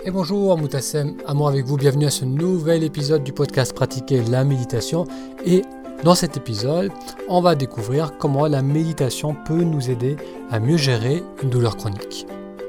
Et bonjour Moutassem, amour avec vous, bienvenue à ce nouvel épisode du podcast Pratiquer la méditation. Et dans cet épisode, on va découvrir comment la méditation peut nous aider à mieux gérer une douleur chronique.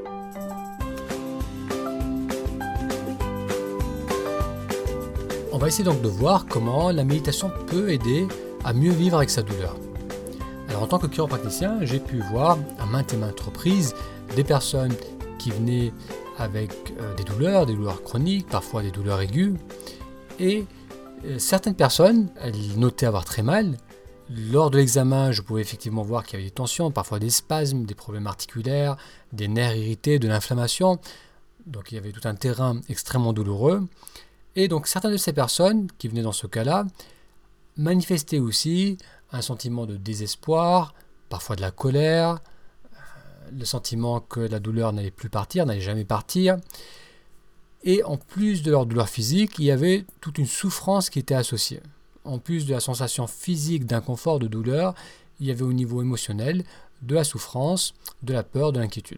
On va essayer donc de voir comment la méditation peut aider à mieux vivre avec sa douleur. Alors en tant que chiropraticien, j'ai pu voir à maintes et maintes reprises des personnes qui venaient avec des douleurs chroniques, parfois des douleurs aiguës. Et certaines personnes, elles notaient avoir très mal. Lors de l'examen, je pouvais effectivement voir qu'il y avait des tensions, parfois des spasmes, des problèmes articulaires, des nerfs irrités, de l'inflammation. Donc il y avait tout un terrain extrêmement douloureux. Et donc certaines de ces personnes qui venaient dans ce cas-là manifestaient aussi un sentiment de désespoir, parfois de la colère, le sentiment que la douleur n'allait plus partir, n'allait jamais partir. Et en plus de leur douleur physique, il y avait toute une souffrance qui était associée. En plus de la sensation physique d'inconfort, de douleur, il y avait au niveau émotionnel de la souffrance, de la peur, de l'inquiétude.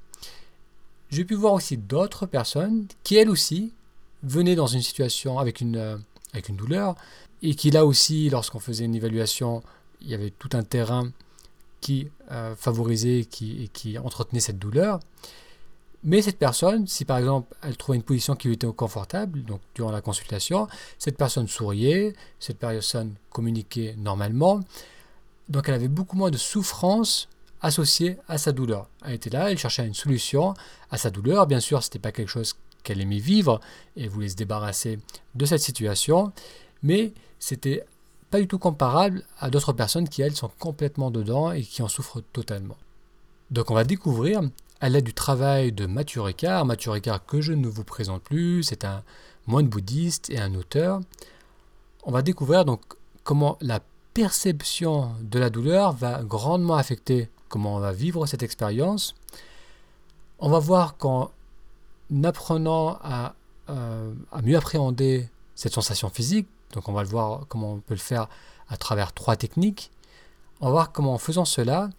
J'ai pu voir aussi d'autres personnes qui, elles aussi, venaient dans une situation avec une douleur, et qui là aussi, lorsqu'on faisait une évaluation, il y avait tout un terrain qui favorisait et qui entretenait cette douleur. Mais cette personne, si par exemple elle trouvait une position qui lui était confortable, donc durant la consultation, cette personne souriait, cette personne communiquait normalement, donc elle avait beaucoup moins de souffrance associée à sa douleur. Elle était là, elle cherchait une solution à sa douleur. Bien sûr, ce n'était pas quelque chose qu'elle aimait vivre et elle voulait se débarrasser de cette situation, mais c'était pas du tout comparable à d'autres personnes qui, elles, sont complètement dedans et qui en souffrent totalement. Donc on va découvrir, à l'aide du travail de Matthieu Ricard que je ne vous présente plus, c'est un moine bouddhiste et un auteur, on va découvrir donc comment la perception de la douleur va grandement affecter comment on va vivre cette expérience. On va voir qu'en apprenant à mieux appréhender cette sensation physique, donc on va le voir comment on peut le faire à travers 3 techniques. On va voir comment en faisant cela,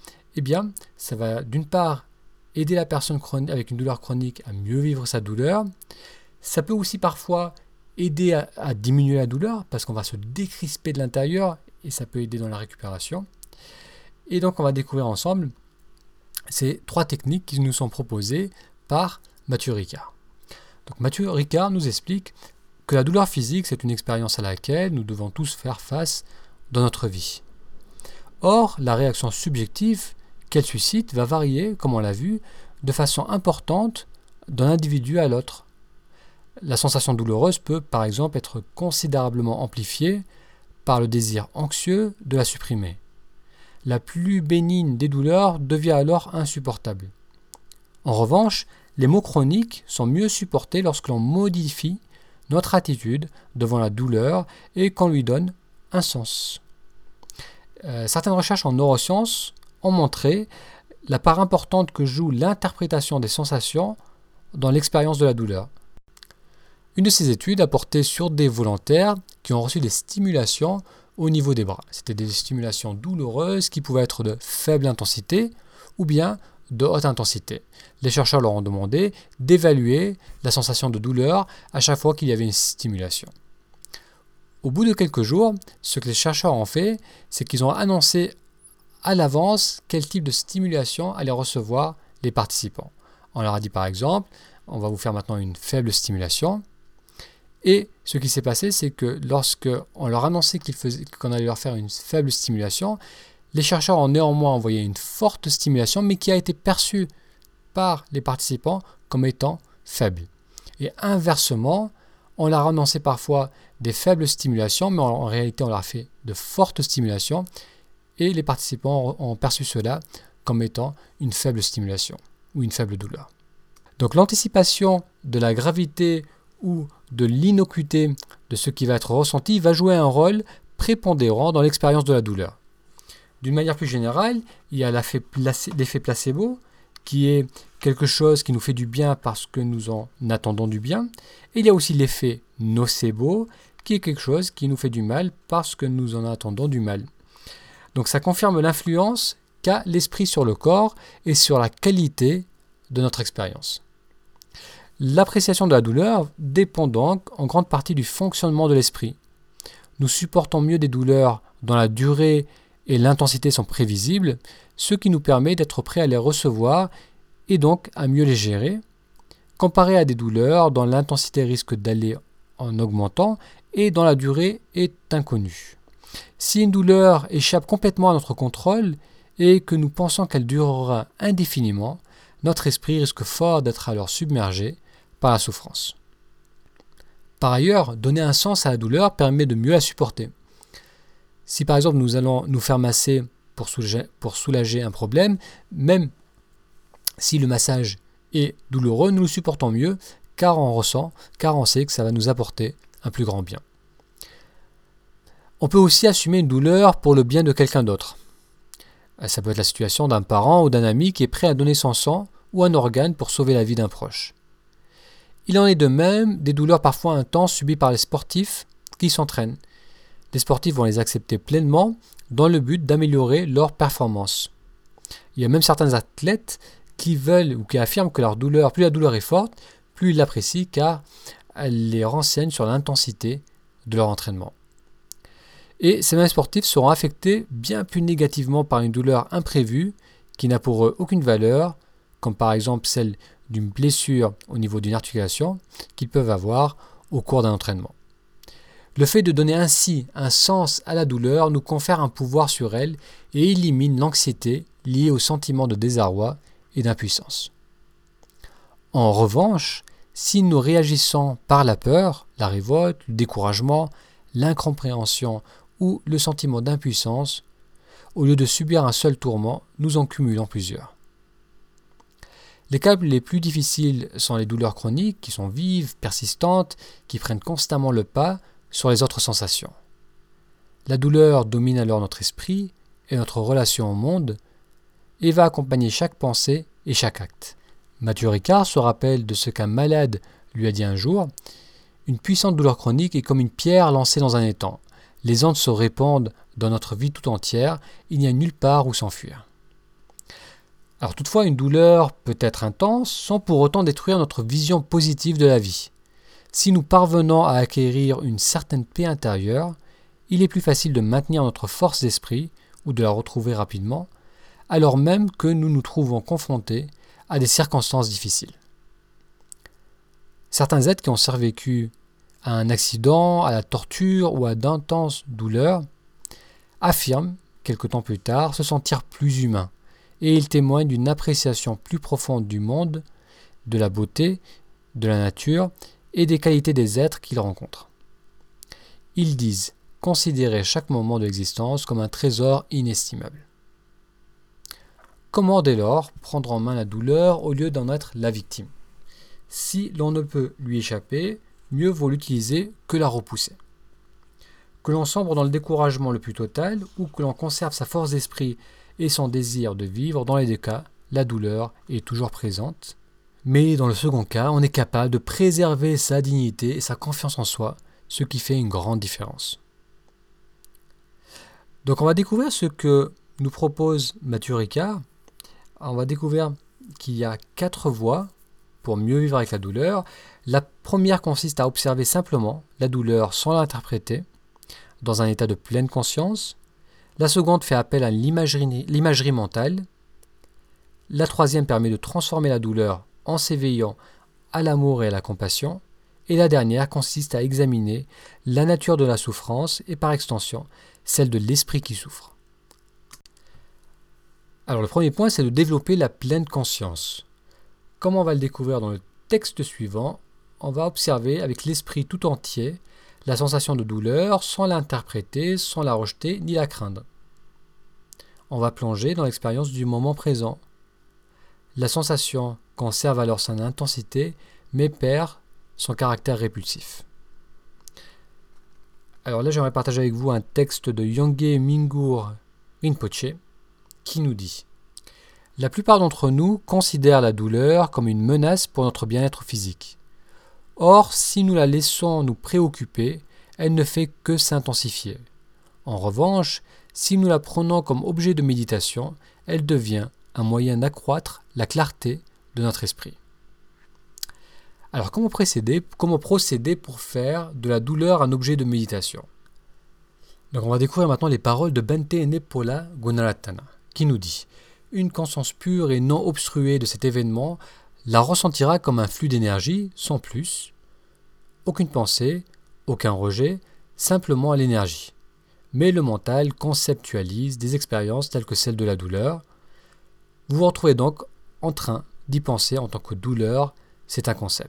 ça va d'une part aider la personne avec une douleur chronique à mieux vivre sa douleur. Ça peut aussi parfois aider à diminuer la douleur parce qu'on va se décrisper de l'intérieur et ça peut aider dans la récupération. Et donc on va découvrir ensemble ces 3 techniques qui nous sont proposées par Matthieu Ricard. Donc Matthieu Ricard nous explique que la douleur physique, c'est une expérience à laquelle nous devons tous faire face dans notre vie. Or, la réaction subjective qu'elle suscite va varier, comme on l'a vu, de façon importante d'un individu à l'autre. La sensation douloureuse peut, par exemple, être considérablement amplifiée par le désir anxieux de la supprimer. La plus bénigne des douleurs devient alors insupportable. En revanche, les maux chroniques sont mieux supportés lorsque l'on modifie notre attitude devant la douleur et qu'on lui donne un sens. Certaines recherches en neurosciences ont montré la part importante que joue l'interprétation des sensations dans l'expérience de la douleur. Une de ces études a porté sur des volontaires qui ont reçu des stimulations au niveau des bras. C'était des stimulations douloureuses qui pouvaient être de faible intensité ou bien de haute intensité. Les chercheurs leur ont demandé d'évaluer la sensation de douleur à chaque fois qu'il y avait une stimulation. Au bout de quelques jours, ce que les chercheurs ont fait, c'est qu'ils ont annoncé à l'avance quel type de stimulation allaient recevoir les participants. On leur a dit par exemple, on va vous faire maintenant une faible stimulation. Et ce qui s'est passé, c'est que lorsque on leur annonçait qu'on allait leur faire une faible stimulation, les chercheurs ont néanmoins envoyé une forte stimulation, mais qui a été perçue par les participants comme étant faible. Et inversement, on leur a annoncé parfois des faibles stimulations, mais en réalité on leur a fait de fortes stimulations, et les participants ont perçu cela comme étant une faible stimulation ou une faible douleur. Donc l'anticipation de la gravité ou de l'innocuité de ce qui va être ressenti va jouer un rôle prépondérant dans l'expérience de la douleur. D'une manière plus générale, il y a l'effet placebo, qui est quelque chose qui nous fait du bien parce que nous en attendons du bien. Et il y a aussi l'effet nocebo, qui est quelque chose qui nous fait du mal parce que nous en attendons du mal. Donc ça confirme l'influence qu'a l'esprit sur le corps et sur la qualité de notre expérience. L'appréciation de la douleur dépend donc en grande partie du fonctionnement de l'esprit. Nous supportons mieux des douleurs dont la durée et l'intensité sont prévisibles, ce qui nous permet d'être prêts à les recevoir et donc à mieux les gérer, comparé à des douleurs dont l'intensité risque d'aller en augmentant et dont la durée est inconnue. Si une douleur échappe complètement à notre contrôle et que nous pensons qu'elle durera indéfiniment, notre esprit risque fort d'être alors submergé par la souffrance. Par ailleurs, donner un sens à la douleur permet de mieux la supporter. Si par exemple nous allons nous faire masser pour soulager un problème, même si le massage est douloureux, nous le supportons mieux car on sait que ça va nous apporter un plus grand bien. On peut aussi assumer une douleur pour le bien de quelqu'un d'autre. Ça peut être la situation d'un parent ou d'un ami qui est prêt à donner son sang ou un organe pour sauver la vie d'un proche. Il en est de même des douleurs parfois intenses subies par les sportifs qui s'entraînent. Les sportifs vont les accepter pleinement dans le but d'améliorer leur performance. Il y a même certains athlètes qui veulent ou qui affirment que plus la douleur est forte, plus ils l'apprécient car elle les renseigne sur l'intensité de leur entraînement. Et ces mêmes sportifs seront affectés bien plus négativement par une douleur imprévue qui n'a pour eux aucune valeur, comme par exemple celle d'une blessure au niveau d'une articulation qu'ils peuvent avoir au cours d'un entraînement. Le fait de donner ainsi un sens à la douleur nous confère un pouvoir sur elle et élimine l'anxiété liée au sentiment de désarroi et d'impuissance. En revanche, si nous réagissons par la peur, la révolte, le découragement, l'incompréhension ou le sentiment d'impuissance, au lieu de subir un seul tourment, nous en cumulons plusieurs. Les cas les plus difficiles sont les douleurs chroniques, qui sont vives, persistantes, qui prennent constamment le pas sur les autres sensations. La douleur domine alors notre esprit et notre relation au monde et va accompagner chaque pensée et chaque acte. Mathieu Ricard se rappelle de ce qu'un malade lui a dit un jour: « Une puissante douleur chronique est comme une pierre lancée dans un étang. Les ondes se répandent dans notre vie tout entière, il n'y a nulle part où s'enfuir. » Alors toutefois, une douleur peut être intense sans pour autant détruire notre vision positive de la vie. Si nous parvenons à acquérir une certaine paix intérieure, il est plus facile de maintenir notre force d'esprit ou de la retrouver rapidement, alors même que nous nous trouvons confrontés à des circonstances difficiles. Certains êtres qui ont survécu à un accident, à la torture ou à d'intenses douleurs affirment, quelque temps plus tard, se sentir plus humains, et ils témoignent d'une appréciation plus profonde du monde, de la beauté, de la nature et des qualités des êtres qu'ils rencontrent. Ils disent considérer chaque moment de l'existence comme un trésor inestimable. Comment dès lors prendre en main la douleur au lieu d'en être la victime? Si l'on ne peut lui échapper, mieux vaut l'utiliser que la repousser. Que l'on sombre dans le découragement le plus total ou que l'on conserve sa force d'esprit et son désir de vivre, dans les deux cas, la douleur est toujours présente. Mais dans le second cas, on est capable de préserver sa dignité et sa confiance en soi, ce qui fait une grande différence. Donc on va découvrir ce que nous propose Mathieu Ricard. On va découvrir qu'il y a 4 voies pour mieux vivre avec la douleur. La première consiste à observer simplement la douleur sans l'interpréter, dans un état de pleine conscience. La seconde fait appel à l'imagerie mentale. La troisième permet de transformer la douleur en s'éveillant à l'amour et à la compassion. Et la dernière consiste à examiner la nature de la souffrance et par extension celle de l'esprit qui souffre. Alors le premier point, c'est de développer la pleine conscience. Comme on va le découvrir dans le texte suivant, on va observer avec l'esprit tout entier la sensation de douleur sans l'interpréter, sans la rejeter ni la craindre. On va plonger dans l'expérience du moment présent. La sensation conserve alors son intensité, mais perd son caractère répulsif. Alors là, j'aimerais partager avec vous un texte de Yongey Mingyur Rinpoche qui nous dit: « La plupart d'entre nous considèrent la douleur comme une menace pour notre bien-être physique. Or, si nous la laissons nous préoccuper, elle ne fait que s'intensifier. En revanche, si nous la prenons comme objet de méditation, elle devient un moyen d'accroître la clarté de notre esprit. » Alors comment procéder pour faire de la douleur un objet de méditation? Donc on va découvrir maintenant les paroles de Bhante Nepola Gunaratana, qui nous dit « Une conscience pure et non obstruée de cet événement la ressentira comme un flux d'énergie, sans plus, aucune pensée, aucun rejet, simplement à l'énergie. Mais le mental conceptualise des expériences telles que celle de la douleur. Vous vous retrouvez donc en train d'y penser en tant que douleur, c'est un concept. »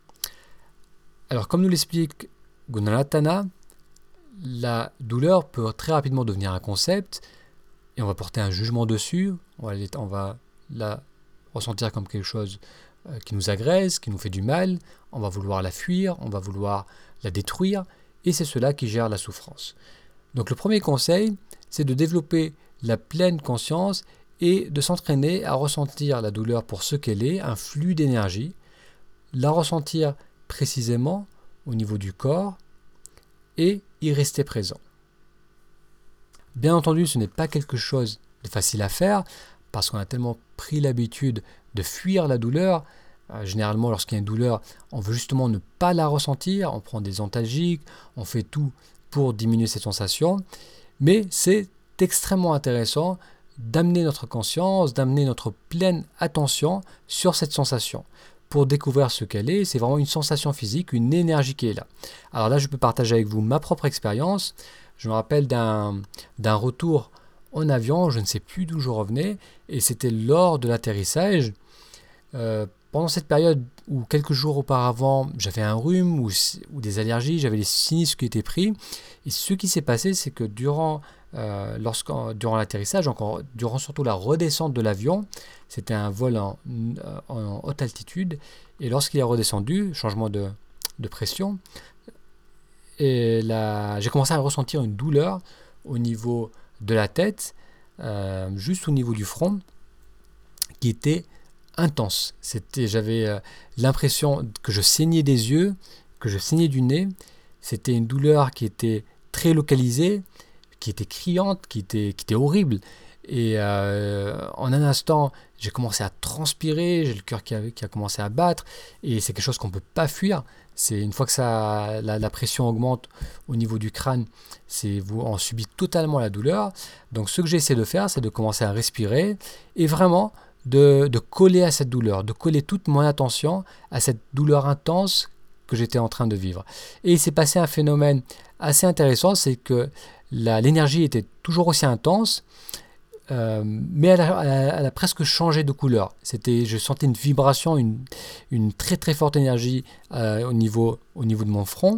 Alors comme nous l'explique Gunaratana, la douleur peut très rapidement devenir un concept et on va porter un jugement dessus, on va la ressentir comme quelque chose qui nous agresse, qui nous fait du mal, on va vouloir la fuir, on va vouloir la détruire et c'est cela qui gère la souffrance. Donc le premier conseil, c'est de développer la pleine conscience et de s'entraîner à ressentir la douleur pour ce qu'elle est, un flux d'énergie, la ressentir précisément au niveau du corps et y rester présent. Bien entendu, ce n'est pas quelque chose de facile à faire parce qu'on a tellement pris l'habitude de fuir la douleur. Généralement, lorsqu'il y a une douleur, on veut justement ne pas la ressentir, on prend des antalgiques, on fait tout pour diminuer cette sensation. Mais c'est extrêmement intéressant d'amener notre conscience, d'amener notre pleine attention sur cette sensation. Pour découvrir ce qu'elle est, c'est vraiment une sensation physique, une énergie qui est là. Alors là, je peux partager avec vous ma propre expérience. Je me rappelle d'un retour en avion, je ne sais plus d'où je revenais, et c'était lors de l'atterrissage. Pendant cette période où quelques jours auparavant, j'avais un rhume ou des allergies, j'avais les sinus qui étaient pris. Et ce qui s'est passé, c'est que durant l'atterrissage, durant surtout la redescente de l'avion, c'était un vol en haute altitude, et lorsqu'il est redescendu, changement de pression, et j'ai commencé à ressentir une douleur au niveau de la tête, juste au niveau du front, qui était intense. J'avais l'impression que je saignais des yeux, que je saignais du nez. C'était une douleur qui était très localisée, qui était criante, qui était horrible. Et en un instant, j'ai commencé à transpirer, j'ai le cœur qui a commencé à battre, et c'est quelque chose qu'on ne peut pas fuir. C'est une fois que la pression augmente au niveau du crâne, on subit totalement la douleur. Donc ce que j'essaie de faire, c'est de commencer à respirer et vraiment de coller à cette douleur, de coller toute mon attention à cette douleur intense que j'étais en train de vivre. Et il s'est passé un phénomène assez intéressant, c'est que l'énergie était toujours aussi intense, mais elle a presque changé de couleur. Je sentais une vibration, une très très forte énergie au niveau de mon front,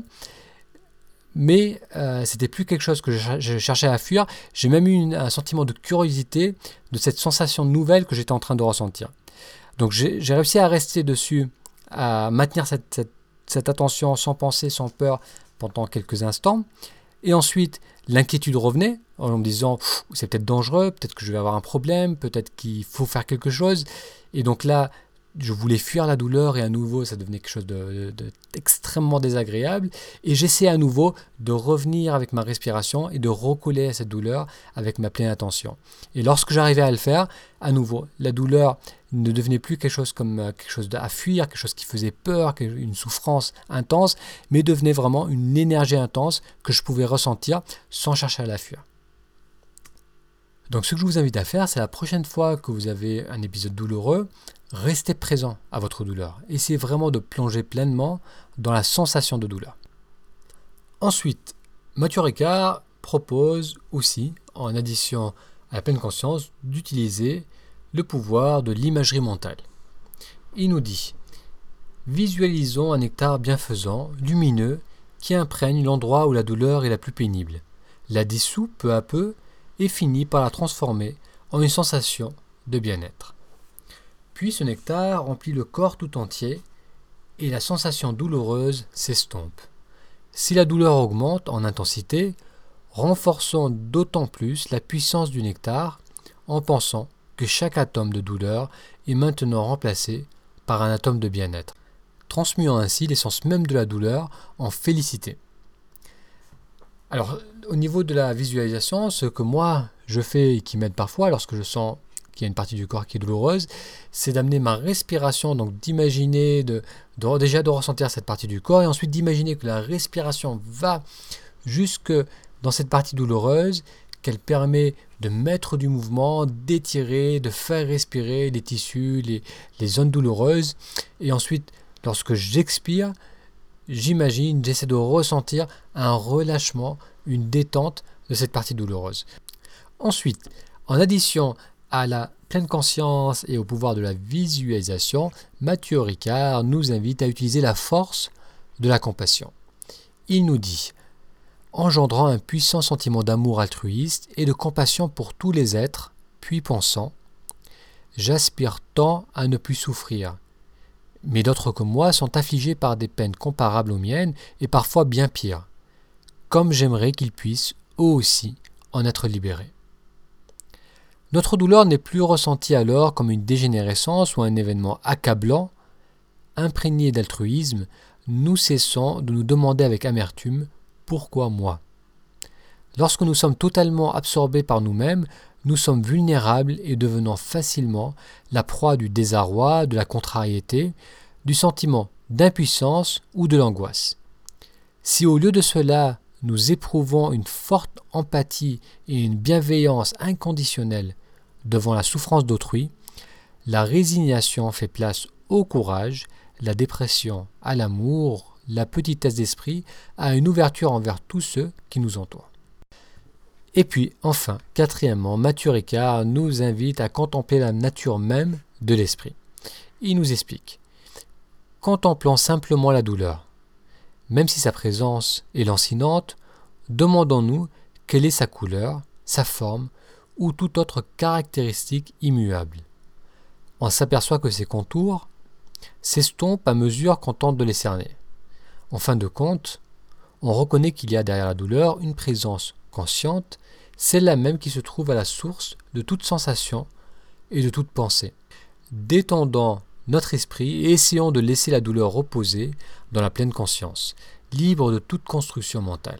mais c'était plus quelque chose que je cherchais à fuir. J'ai même eu un sentiment de curiosité de cette sensation nouvelle que j'étais en train de ressentir. Donc j'ai réussi à rester dessus, à maintenir cette attention sans penser, sans peur pendant quelques instants. Et ensuite, l'inquiétude revenait en me disant « c'est peut-être dangereux, peut-être que je vais avoir un problème, peut-être qu'il faut faire quelque chose ». Et donc là, je voulais fuir la douleur et à nouveau, ça devenait quelque chose d'extrêmement désagréable. Et j'essayais à nouveau de revenir avec ma respiration et de recoller à cette douleur avec ma pleine attention. Et lorsque j'arrivais à le faire, à nouveau, la douleur ne devenait plus quelque chose à fuir, quelque chose qui faisait peur, une souffrance intense, mais devenait vraiment une énergie intense que je pouvais ressentir sans chercher à la fuir. Donc ce que je vous invite à faire, c'est la prochaine fois que vous avez un épisode douloureux, restez présent à votre douleur. Essayez vraiment de plonger pleinement dans la sensation de douleur. Ensuite, Mathieu Ricard propose aussi, en addition à la pleine conscience, d'utiliser le pouvoir de l'imagerie mentale. Il nous dit « Visualisons un nectar bienfaisant, lumineux, qui imprègne l'endroit où la douleur est la plus pénible, la dissout peu à peu et finit par la transformer en une sensation de bien-être. Puis ce nectar remplit le corps tout entier et la sensation douloureuse s'estompe. Si la douleur augmente en intensité, renforçons d'autant plus la puissance du nectar en pensant que chaque atome de douleur est maintenant remplacé par un atome de bien-être, transmuant ainsi l'essence même de la douleur en félicité. » Alors, au niveau de la visualisation, ce que moi je fais et qui m'aide parfois lorsque je sens qu'il y a une partie du corps qui est douloureuse, c'est d'amener ma respiration, donc d'imaginer, déjà de ressentir cette partie du corps, et ensuite d'imaginer que la respiration va jusque dans cette partie douloureuse, qu'elle permet de mettre du mouvement, d'étirer, de faire respirer les tissus, les zones douloureuses. Et ensuite, lorsque j'expire, j'essaie de ressentir un relâchement, une détente de cette partie douloureuse. Ensuite, en addition à la pleine conscience et au pouvoir de la visualisation, Mathieu Ricard nous invite à utiliser la force de la compassion. Il nous dit « Engendrant un puissant sentiment d'amour altruiste et de compassion pour tous les êtres, puis pensant « J'aspire tant à ne plus souffrir, mais d'autres que moi sont affligés par des peines comparables aux miennes et parfois bien pires, comme j'aimerais qu'ils puissent, eux aussi, en être libérés. » Notre douleur n'est plus ressentie alors comme une dégénérescence ou un événement accablant. Imprégné d'altruisme, nous cessons de nous demander avec amertume « Pourquoi moi ?» Lorsque nous sommes totalement absorbés par nous-mêmes, nous sommes vulnérables et devenons facilement la proie du désarroi, de la contrariété, du sentiment d'impuissance ou de l'angoisse. Si au lieu de cela, nous éprouvons une forte empathie et une bienveillance inconditionnelle devant la souffrance d'autrui, la résignation fait place au courage, la dépression à l'amour, la petitesse d'esprit à une ouverture envers tous ceux qui nous entourent. Et puis, enfin, quatrièmement, Mathieu Ricard nous invite à contempler la nature même de l'esprit. Il nous explique « Contemplant simplement la douleur, même si sa présence est lancinante, demandons-nous quelle est sa couleur, sa forme ou toute autre caractéristique immuable. On s'aperçoit que ses contours s'estompent à mesure qu'on tente de les cerner. En fin de compte, on reconnaît qu'il y a derrière la douleur une présence consciente, celle-là même qui se trouve à la source de toute sensation et de toute pensée. Détendons notre esprit et essayons de laisser la douleur reposer dans la pleine conscience, libre de toute construction mentale.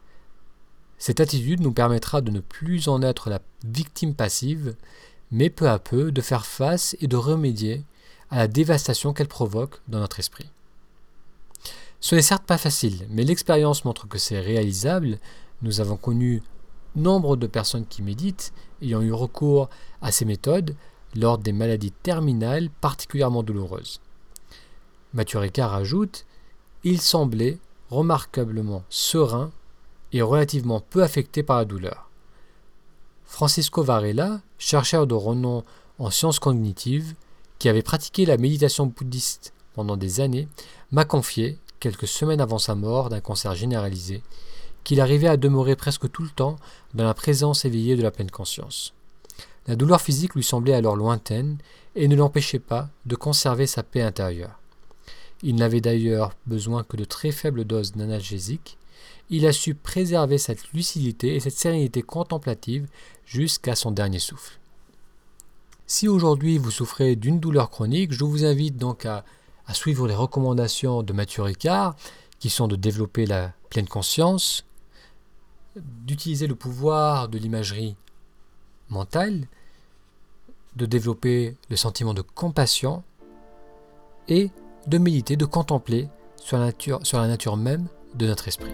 Cette attitude nous permettra de ne plus en être la victime passive, mais peu à peu de faire face et de remédier à la dévastation qu'elle provoque dans notre esprit. Ce n'est certes pas facile, mais l'expérience montre que c'est réalisable. Nous avons connu nombre de personnes qui méditent, ayant eu recours à ces méthodes lors des maladies terminales particulièrement douloureuses. Mathieu Ricard ajoute « Il semblait remarquablement serein et relativement peu affecté par la douleur. » Francisco Varela, chercheur de renom en sciences cognitives, qui avait pratiqué la méditation bouddhiste pendant des années, m'a confié, quelques semaines avant sa mort d'un cancer généralisé, qu'il arrivait à demeurer presque tout le temps dans la présence éveillée de la pleine conscience. La douleur physique lui semblait alors lointaine et ne l'empêchait pas de conserver sa paix intérieure. Il n'avait d'ailleurs besoin que de très faibles doses d'analgésiques. Il a su préserver cette lucidité et cette sérénité contemplative jusqu'à son dernier souffle. Si aujourd'hui vous souffrez d'une douleur chronique, je vous invite donc à suivre les recommandations de Mathieu Ricard, qui sont de développer la pleine conscience, d'utiliser le pouvoir de l'imagerie mentale, de développer le sentiment de compassion et de méditer, de contempler sur la nature même de notre esprit.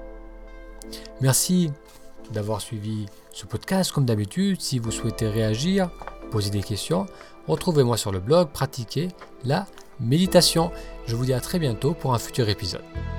Merci d'avoir suivi ce podcast. Comme d'habitude, si vous souhaitez réagir, poser des questions, retrouvez-moi sur le blog Pratiquer la méditation. Je vous dis à très bientôt pour un futur épisode.